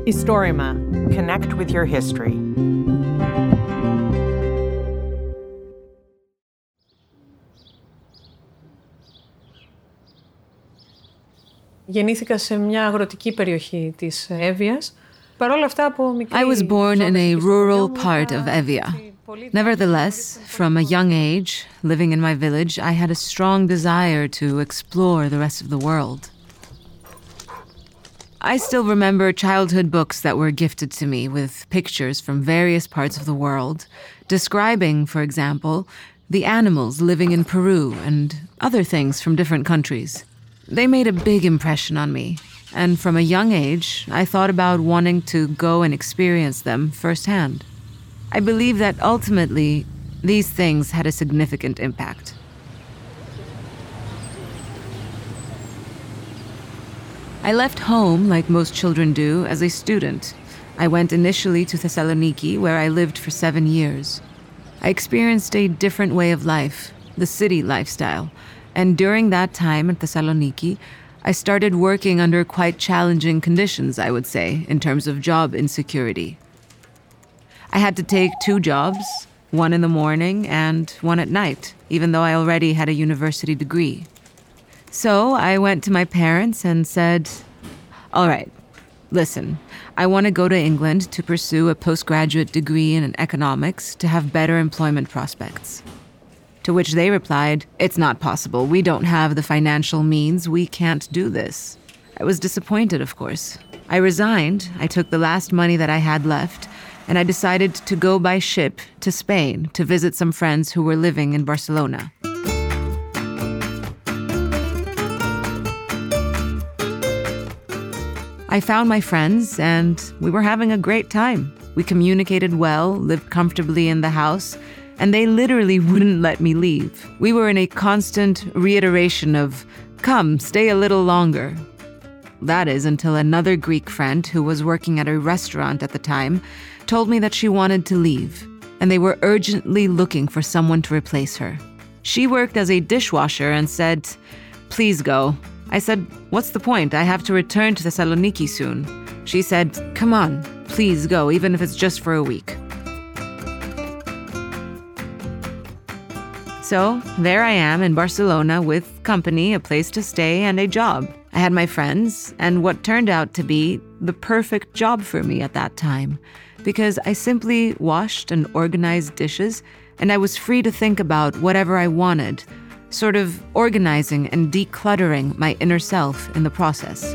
Historima. Connect with your history. Γεννήθηκα σε μια αγροτική περιοχή της Εύβοιας. Παρόλα αυτά από μικρή... I was born in a rural part of Evia. Nevertheless, from a young age, living in my village, I had a strong desire to explore the rest of the world. I still remember childhood books that were gifted to me with pictures from various parts of the world, describing, for example, the animals living in Peru and other things from different countries. They made a big impression on me, and from a young age, I thought about wanting to go and experience them firsthand. I believe that ultimately, these things had a significant impact. I left home, like most children do, as a student. I went initially to Thessaloniki, where I lived for 7 years. I experienced a different way of life, the city lifestyle, and during that time at Thessaloniki, I started working under quite challenging conditions, I would say, in terms of job insecurity. I had to take 2 jobs, one in the morning and one at night, even though I already had a university degree. So I went to my parents and said, all right, listen, I want to go to England to pursue a postgraduate degree in economics to have better employment prospects. To which they replied, it's not possible. We don't have the financial means. We can't do this. I was disappointed, of course. I resigned. I took the last money that I had left, and I decided to go by ship to Spain to visit some friends who were living in Barcelona. I found my friends, and we were having a great time. We communicated well, lived comfortably in the house, and they literally wouldn't let me leave. We were in a constant reiteration of, come, stay a little longer. That is until another Greek friend who was working at a restaurant at the time told me that she wanted to leave, and they were urgently looking for someone to replace her. She worked as a dishwasher and said, please go. I said, what's the point? I have to return to Thessaloniki soon. She said, come on, please go, even if it's just for a week. So there I am in Barcelona with company, a place to stay, and a job. I had my friends, and what turned out to be the perfect job for me at that time, because I simply washed and organized dishes, and I was free to think about whatever I wanted, sort of organizing and decluttering my inner self in the process.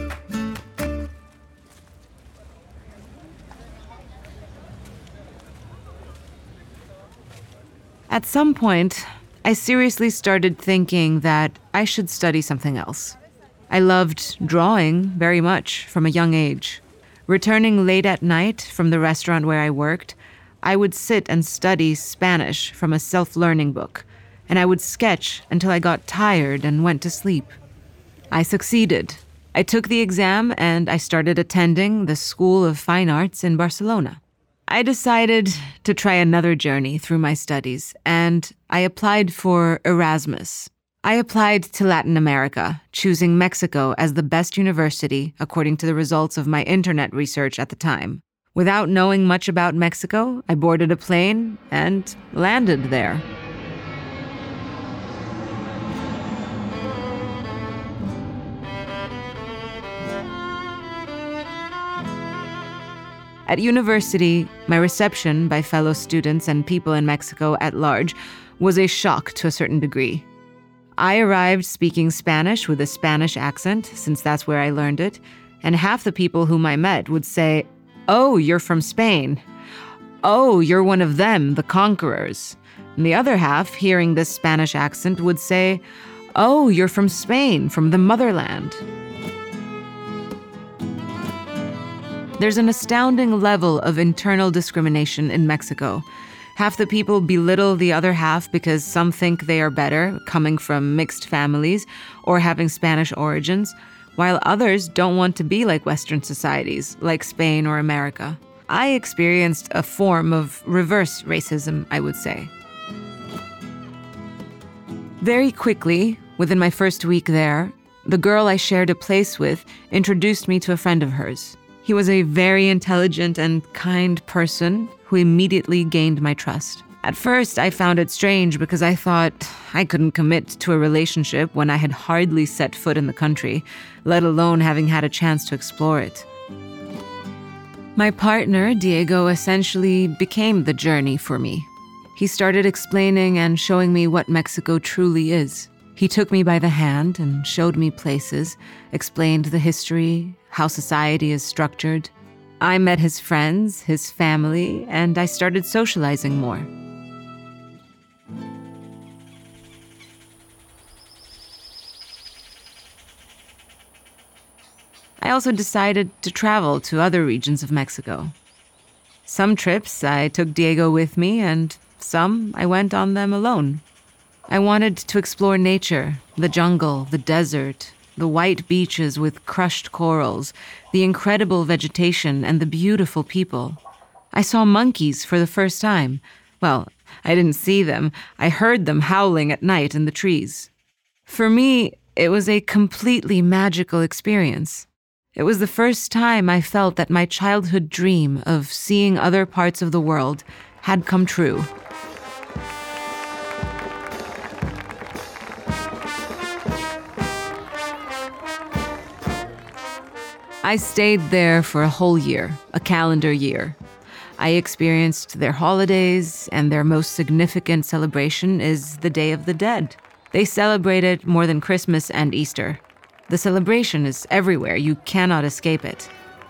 At some point, I seriously started thinking that I should study something else. I loved drawing very much from a young age. Returning late at night from the restaurant where I worked, I would sit and study Spanish from a self-learning book, and I would sketch until I got tired and went to sleep. I succeeded. I took the exam and I started attending the School of Fine Arts in Barcelona. I decided to try another journey through my studies, and I applied for Erasmus. I applied to Latin America, choosing Mexico as the best university according to the results of my internet research at the time. Without knowing much about Mexico, I boarded a plane and landed there. At university, my reception by fellow students and people in Mexico at large was a shock to a certain degree. I arrived speaking Spanish with a Spanish accent, since that's where I learned it, and half the people whom I met would say, "Oh, you're from Spain. Oh, you're one of them, the conquerors." And the other half, hearing this Spanish accent, would say, "Oh, you're from Spain, from the motherland." There's an astounding level of internal discrimination in Mexico. Half the people belittle the other half because some think they are better, coming from mixed families or having Spanish origins, while others don't want to be like Western societies, like Spain or America. I experienced a form of reverse racism, I would say. Very quickly, within my first week there, the girl I shared a place with introduced me to a friend of hers. He was a very intelligent and kind person who immediately gained my trust. At first, I found it strange because I thought I couldn't commit to a relationship when I had hardly set foot in the country, let alone having had a chance to explore it. My partner, Diego, essentially became the journey for me. He started explaining and showing me what Mexico truly is. He took me by the hand and showed me places, explained the history, how society is structured. I met his friends, his family, and I started socializing more. I also decided to travel to other regions of Mexico. Some trips I took Diego with me, and some I went on them alone. I wanted to explore nature, the jungle, the desert, the white beaches with crushed corals, the incredible vegetation, and the beautiful people. I saw monkeys for the first time. Well, I didn't see them. I heard them howling at night in the trees. For me, it was a completely magical experience. It was the first time I felt that my childhood dream of seeing other parts of the world had come true. I stayed there for a whole year, a calendar year. I experienced their holidays, and their most significant celebration is the Day of the Dead. They celebrate it more than Christmas and Easter. The celebration is everywhere. You cannot escape it.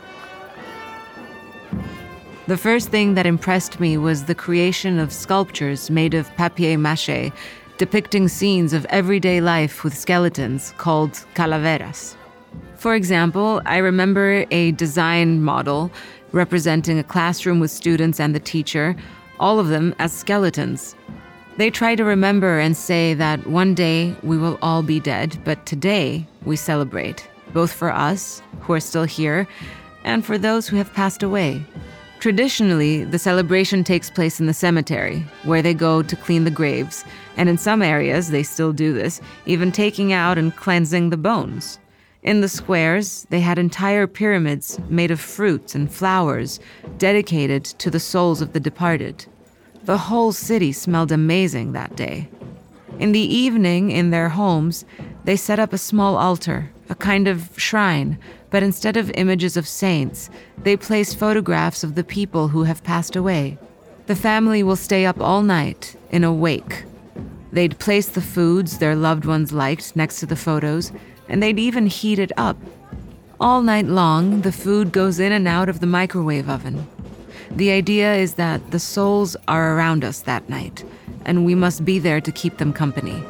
The first thing that impressed me was the creation of sculptures made of papier-mâché, depicting scenes of everyday life with skeletons called calaveras. For example, I remember a design model representing a classroom with students and the teacher, all of them as skeletons. They try to remember and say that one day we will all be dead, but today we celebrate, both for us, who are still here, and for those who have passed away. Traditionally, the celebration takes place in the cemetery, where they go to clean the graves, and in some areas they still do this, even taking out and cleansing the bones. In the squares, they had entire pyramids made of fruits and flowers, dedicated to the souls of the departed. The whole city smelled amazing that day. In the evening, in their homes, they set up a small altar, a kind of shrine, but instead of images of saints, they place photographs of the people who have passed away. The family will stay up all night in a wake. They'd place the foods their loved ones liked next to the photos, and they'd even heat it up. All night long, the food goes in and out of the microwave oven. The idea is that the souls are around us that night, and we must be there to keep them company.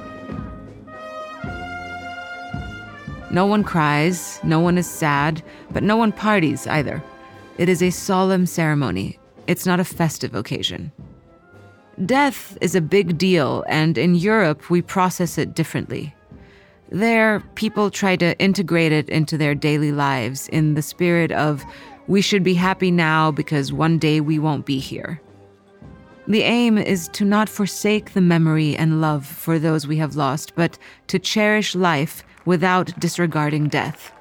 No one cries, no one is sad, but no one parties either. It is a solemn ceremony. It's not a festive occasion. Death is a big deal, and in Europe, we process it differently. There, people try to integrate it into their daily lives in the spirit of, we should be happy now because one day we won't be here. The aim is to not forsake the memory and love for those we have lost, but to cherish life without disregarding death.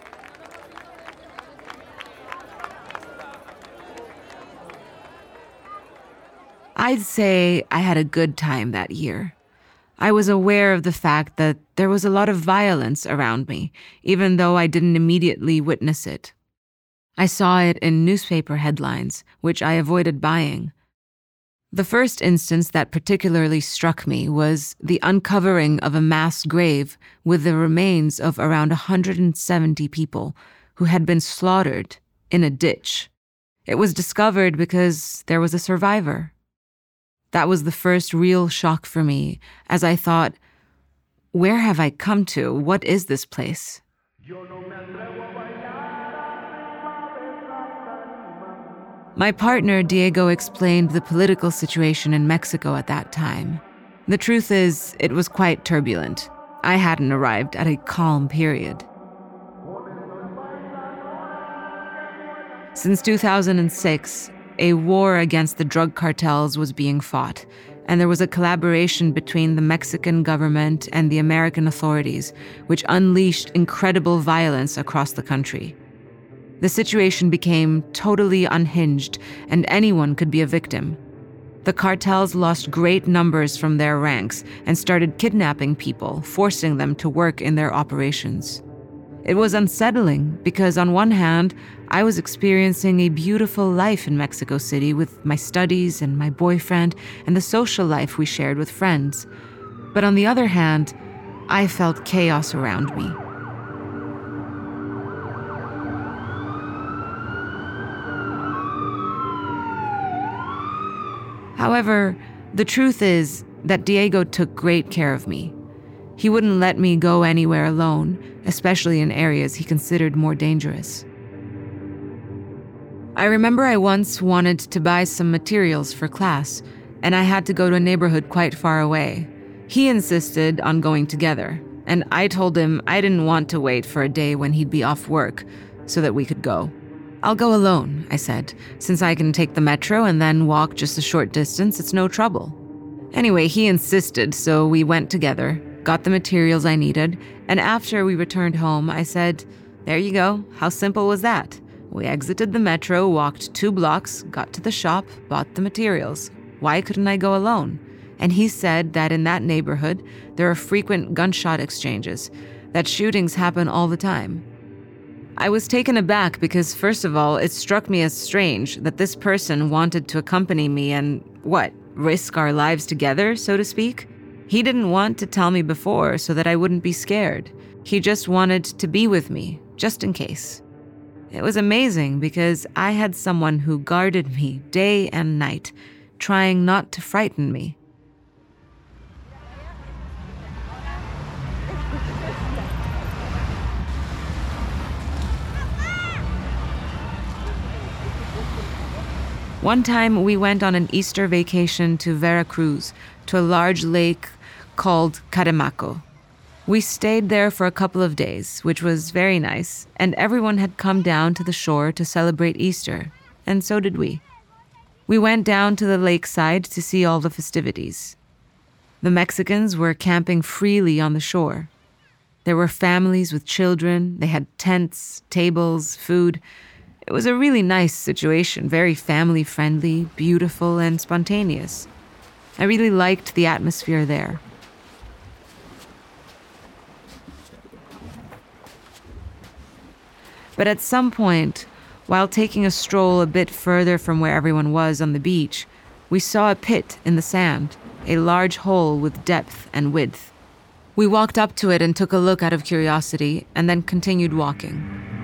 I'd say I had a good time that year. I was aware of the fact that there was a lot of violence around me, even though I didn't immediately witness it. I saw it in newspaper headlines, which I avoided buying. The first instance that particularly struck me was the uncovering of a mass grave with the remains of around 170 people who had been slaughtered in a ditch. It was discovered because there was a survivor. That was the first real shock for me, as I thought, where have I come to? What is this place? My partner, Diego, explained the political situation in Mexico at that time. The truth is, it was quite turbulent. I hadn't arrived at a calm period. Since 2006, a war against the drug cartels was being fought, and there was a collaboration between the Mexican government and the American authorities, which unleashed incredible violence across the country. The situation became totally unhinged, and anyone could be a victim. The cartels lost great numbers from their ranks and started kidnapping people, forcing them to work in their operations. It was unsettling because on one hand, I was experiencing a beautiful life in Mexico City with my studies and my boyfriend and the social life we shared with friends. But on the other hand, I felt chaos around me. However, the truth is that Diego took great care of me. He wouldn't let me go anywhere alone, especially in areas he considered more dangerous. I remember I once wanted to buy some materials for class, and I had to go to a neighborhood quite far away. He insisted on going together, and I told him I didn't want to wait for a day when he'd be off work so that we could go. "I'll go alone," I said. "Since I can take the metro and then walk just a short distance, it's no trouble." Anyway, he insisted, so we went together, got the materials I needed, and after we returned home, I said, "There you go. How simple was that?" We exited the metro, walked 2 blocks, got to the shop, bought the materials. Why couldn't I go alone? And he said that in that neighborhood, there are frequent gunshot exchanges, that shootings happen all the time. I was taken aback because, first of all, it struck me as strange that this person wanted to accompany me and, risk our lives together, so to speak? He didn't want to tell me before so that I wouldn't be scared. He just wanted to be with me, just in case. It was amazing because I had someone who guarded me day and night, trying not to frighten me. One time we went on an Easter vacation to Veracruz, to a large lake called Catemaco. We stayed there for a couple of days, which was very nice, and everyone had come down to the shore to celebrate Easter, and so did we. We went down to the lakeside to see all the festivities. The Mexicans were camping freely on the shore. There were families with children, they had tents, tables, food. It was a really nice situation, very family-friendly, beautiful, and spontaneous. I really liked the atmosphere there. But at some point, while taking a stroll a bit further from where everyone was on the beach, we saw a pit in the sand, a large hole with depth and width. We walked up to it and took a look out of curiosity, and then continued walking.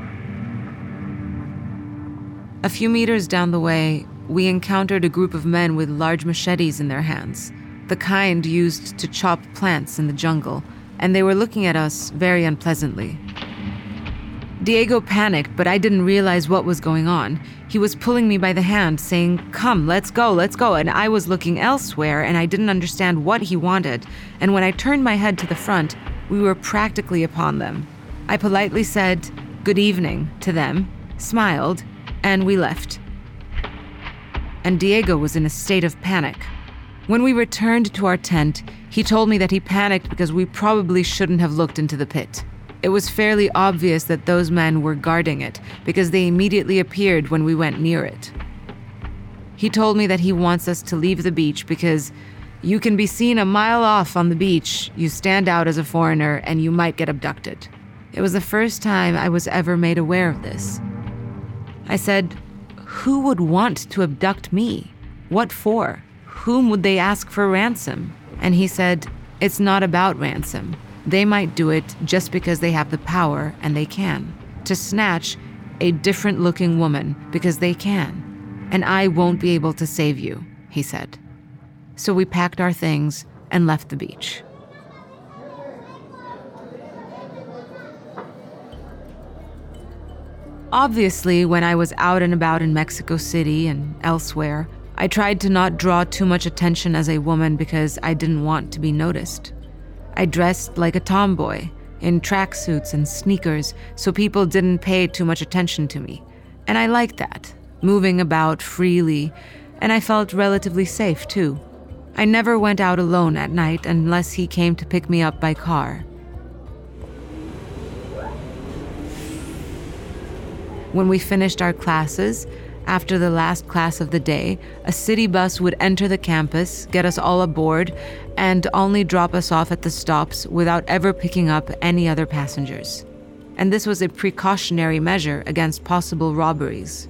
A few meters down the way, we encountered a group of men with large machetes in their hands, the kind used to chop plants in the jungle, and they were looking at us very unpleasantly. Diego panicked, but I didn't realize what was going on. He was pulling me by the hand, saying, "Come, let's go," and I was looking elsewhere, and I didn't understand what he wanted, and when I turned my head to the front, we were practically upon them. I politely said, "Good evening," to them, smiled, and we left. And Diego was in a state of panic. When we returned to our tent, he told me that he panicked because we probably shouldn't have looked into the pit. It was fairly obvious that those men were guarding it because they immediately appeared when we went near it. He told me that he wants us to leave the beach because you can be seen a mile off on the beach, you stand out as a foreigner, and you might get abducted. It was the first time I was ever made aware of this. I said, "Who would want to abduct me? What for? Whom would they ask for ransom?" And he said, "It's not about ransom. They might do it just because they have the power, and they can, to snatch a different-looking woman because they can. And I won't be able to save you," he said. So we packed our things and left the beach. Obviously, when I was out and about in Mexico City and elsewhere, I tried to not draw too much attention as a woman because I didn't want to be noticed. I dressed like a tomboy, in tracksuits and sneakers, so people didn't pay too much attention to me. And I liked that, moving about freely, and I felt relatively safe too. I never went out alone at night unless he came to pick me up by car. When we finished our classes, after the last class of the day, a city bus would enter the campus, get us all aboard, and only drop us off at the stops without ever picking up any other passengers. And this was a precautionary measure against possible robberies.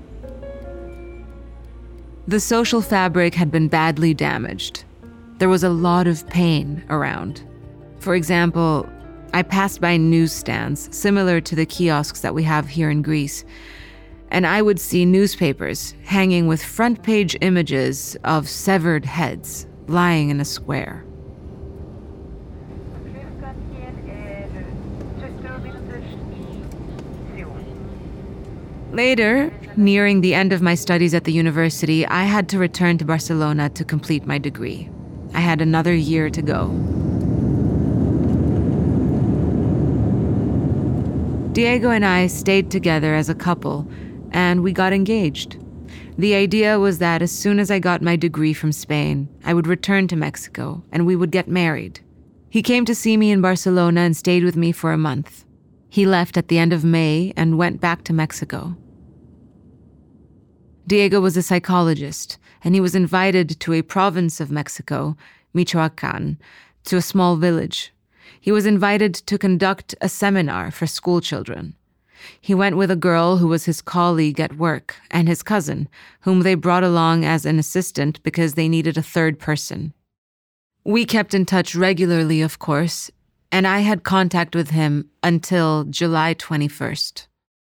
The social fabric had been badly damaged. There was a lot of pain around. For example, I passed by newsstands similar to the kiosks that we have here in Greece, and I would see newspapers hanging with front-page images of severed heads lying in a square. Later, nearing the end of my studies at the university, I had to return to Barcelona to complete my degree. I had another year to go. Diego and I stayed together as a couple, and we got engaged. The idea was that as soon as I got my degree from Spain, I would return to Mexico, and we would get married. He came to see me in Barcelona and stayed with me for a month. He left at the end of May and went back to Mexico. Diego was a psychologist, and he was invited to a province of Mexico, Michoacán, to a small village. He was invited to conduct a seminar for school children. He went with a girl who was his colleague at work and his cousin, whom they brought along as an assistant because they needed a third person. We kept in touch regularly, of course, and I had contact with him until July 21st.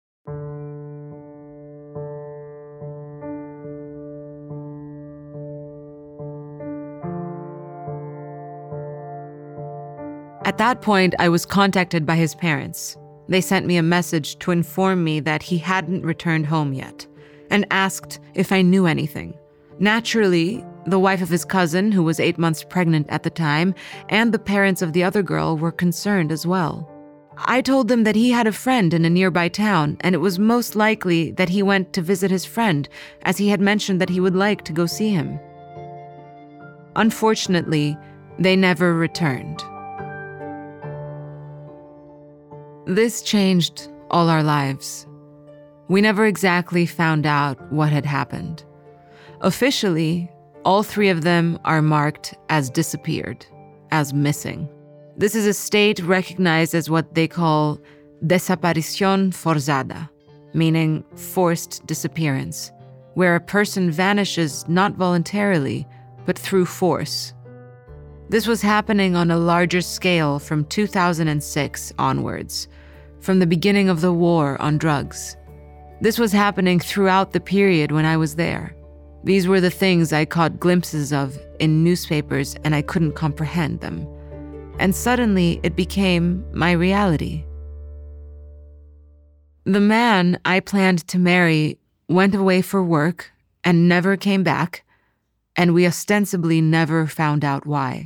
At that point, I was contacted by his parents. They sent me a message to inform me that he hadn't returned home yet, and asked if I knew anything. Naturally, the wife of his cousin, who was 8 months pregnant at the time, and the parents of the other girl were concerned as well. I told them that he had a friend in a nearby town, and it was most likely that he went to visit his friend, as he had mentioned that he would like to go see him. Unfortunately, they never returned. This changed all our lives. We never exactly found out what had happened. Officially, all three of them are marked as disappeared, as missing. This is a state recognized as what they call desaparición forzada, meaning forced disappearance, where a person vanishes not voluntarily, but through force. This was happening on a larger scale from 2006 onwards, from the beginning of the war on drugs. This was happening throughout the period when I was there. These were the things I caught glimpses of in newspapers, and I couldn't comprehend them. And suddenly it became my reality. The man I planned to marry went away for work and never came back, and we ostensibly never found out why.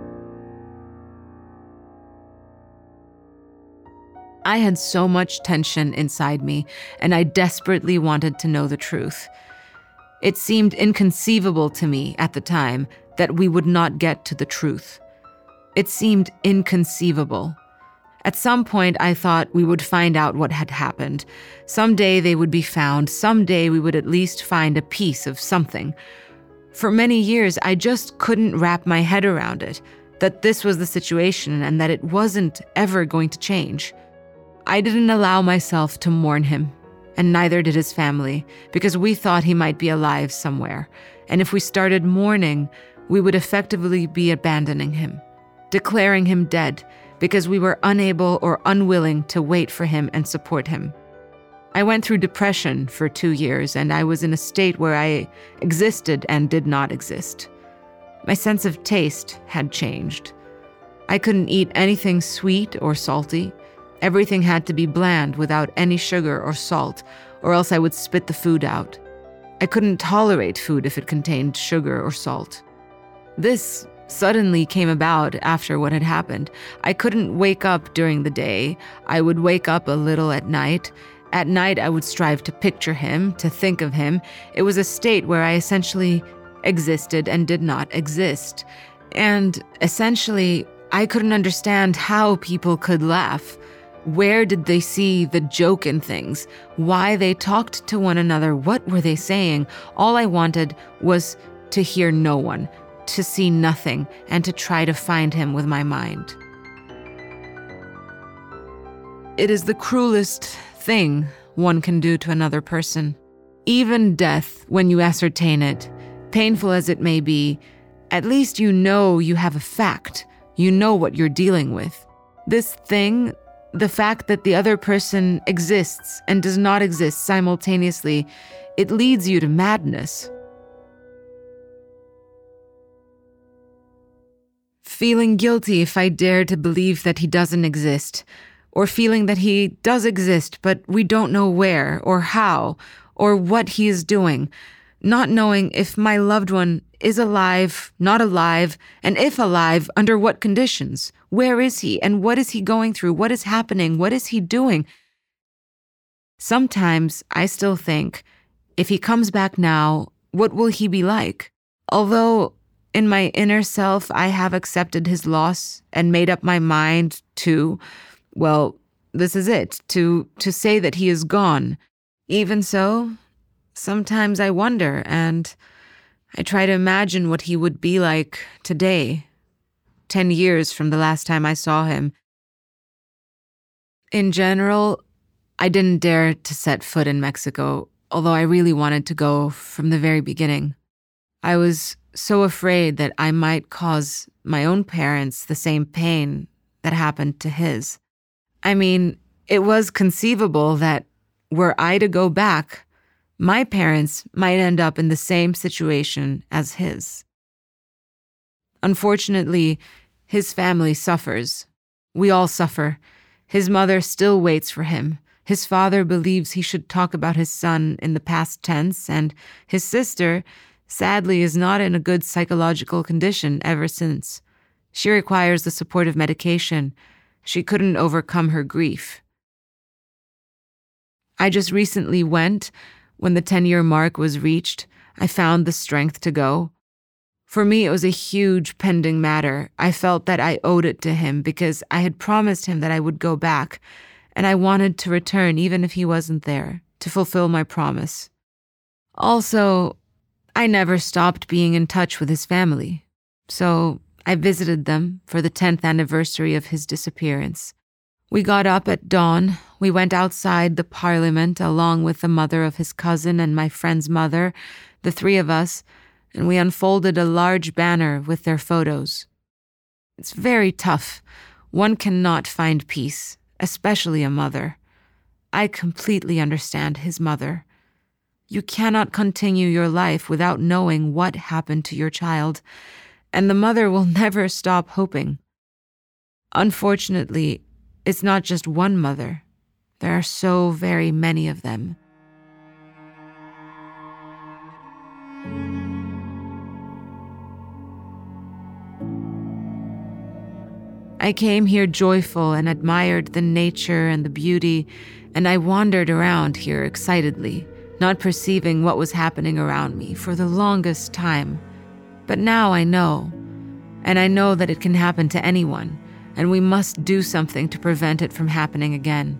I had so much tension inside me, and I desperately wanted to know the truth. It seemed inconceivable to me at the time that we would not get to the truth. It seemed inconceivable. At some point, I thought we would find out what had happened. Someday they would be found. Someday we would at least find a piece of something. For many years, I just couldn't wrap my head around it, that this was the situation and that it wasn't ever going to change. I didn't allow myself to mourn him, and neither did his family, because we thought he might be alive somewhere, and if we started mourning, we would effectively be abandoning him, declaring him dead, because we were unable or unwilling to wait for him and support him. I went through depression for 2 years, and I was in a state where I existed and did not exist. My sense of taste had changed. I couldn't eat anything sweet or salty. Everything had to be bland without any sugar or salt, or else I would spit the food out. I couldn't tolerate food if it contained sugar or salt. This suddenly came about after what had happened. I couldn't wake up during the day. I would wake up a little at night. At night, I would strive to picture him, to think of him. It was a state where I essentially existed and did not exist. And essentially, I couldn't understand how people could laugh. Where did they see the joke in things? Why they talked to one another? What were they saying? All I wanted was to hear no one, to see nothing, and to try to find him with my mind. It is the cruelest thing one can do to another person. Even death, when you ascertain it, painful as it may be, at least you know you have a fact. You know what you're dealing with. This thing, the fact that the other person exists and does not exist simultaneously, it leads you to madness. Feeling guilty if I dare to believe that he doesn't exist, or feeling that he does exist but we don't know where or how or what he is doing, not knowing if my loved one is alive, not alive, and if alive, under what conditions. Where is he and what is he going through? What is happening? What is he doing? Sometimes I still think, if he comes back now, what will he be like? Although in my inner self I have accepted his loss and made up my mind to, well, this is it, to say that he is gone. Even so, sometimes I wonder, and I try to imagine what he would be like today, 10 years from the last time I saw him. In general, I didn't dare to set foot in Mexico, although I really wanted to go from the very beginning. I was so afraid that I might cause my own parents the same pain that happened to his. I mean, it was conceivable that were I to go back, my parents might end up in the same situation as his. Unfortunately, his family suffers. We all suffer. His mother still waits for him. His father believes he should talk about his son in the past tense, and his sister, sadly, is not in a good psychological condition ever since. She requires the support of medication. She couldn't overcome her grief. I just recently went. When the 10-year mark was reached, I found the strength to go. For me, it was a huge pending matter. I felt that I owed it to him because I had promised him that I would go back, and I wanted to return even if he wasn't there, to fulfill my promise. Also, I never stopped being in touch with his family, so I visited them for the 10th anniversary of his disappearance. We got up at dawn. We went outside the parliament along with the mother of his cousin and my friend's mother, the three of us, and we unfolded a large banner with their photos. It's very tough. One cannot find peace, especially a mother. I completely understand his mother. You cannot continue your life without knowing what happened to your child, and the mother will never stop hoping. Unfortunately, it's not just one mother. There are so very many of them. I came here joyful and admired the nature and the beauty, and I wandered around here excitedly, not perceiving what was happening around me for the longest time. But now I know, and I know that it can happen to anyone, and we must do something to prevent it from happening again.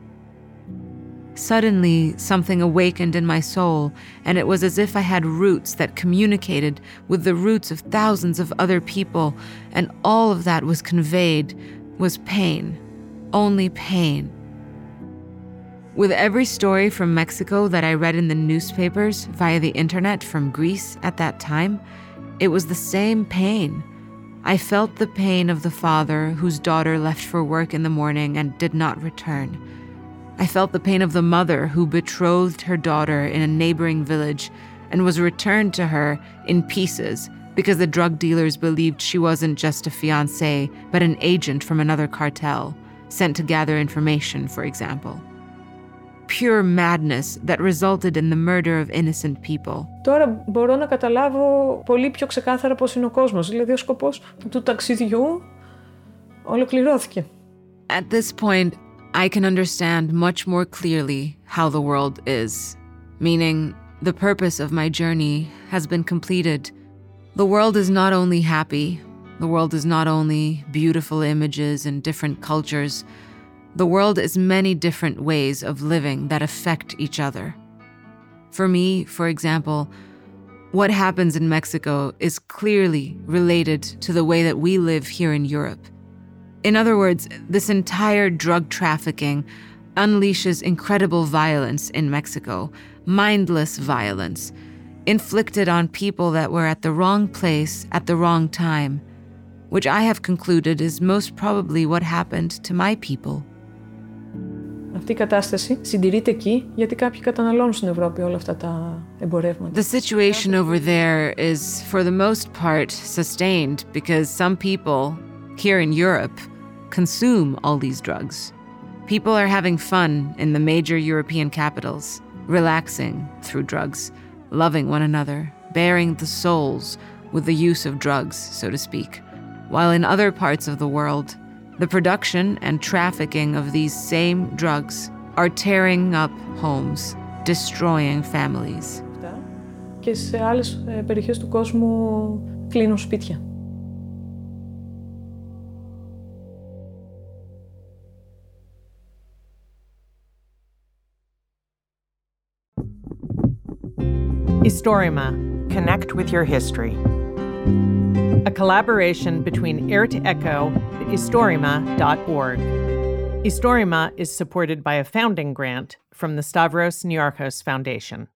Suddenly, something awakened in my soul, and it was as if I had roots that communicated with the roots of thousands of other people, and all of that was conveyed was pain, only pain. With every story from Mexico that I read in the newspapers via the internet from Greece at that time, it was the same pain. I felt the pain of the father whose daughter left for work in the morning and did not return. I felt the pain of the mother who betrothed her daughter in a neighboring village and was returned to her in pieces because the drug dealers believed she wasn't just a fiancée, but an agent from another cartel, sent to gather information, for example. Pure madness that resulted in the murder of innocent people. Τώρα μπορώ να καταλάβω πολύ πιο ξεκάθαρα πώς είναι ο κόσμος. Δηλαδή ο σκοπός του ταξιδιού ολοκληρώθηκε. At this point, I can understand much more clearly how the world is, meaning the purpose of my journey has been completed. The world is not only happy, the world is not only beautiful images and different cultures, The world is many different ways of living that affect each other. For me, for example, what happens in Mexico is clearly related to the way that we live here in Europe. In other words, this entire drug trafficking unleashes incredible violence in Mexico, mindless violence, inflicted on people that were at the wrong place at the wrong time, which I have concluded is most probably what happened to my people. Αυτή η κατάσταση συντηρείται εκεί γιατί κάποιοι καταναλώνουν στην Ευρώπη όλα αυτά τα εμπορεύματα. The situation over there is, for the most part, sustained because some people here in Europe consume all these drugs. People are having fun in the major European capitals, relaxing through drugs, loving one another, bearing the souls with the use of drugs, so to speak, while in other parts of the world, the production and trafficking of these same drugs are tearing up homes, destroying families. Και σε άλλες περιοχές του κόσμου κλείνουν σπίτια. Historima. Connect with your history. A collaboration between Ert-Echo and Historima.org. Historima is supported by a founding grant from the Stavros Niarchos Foundation.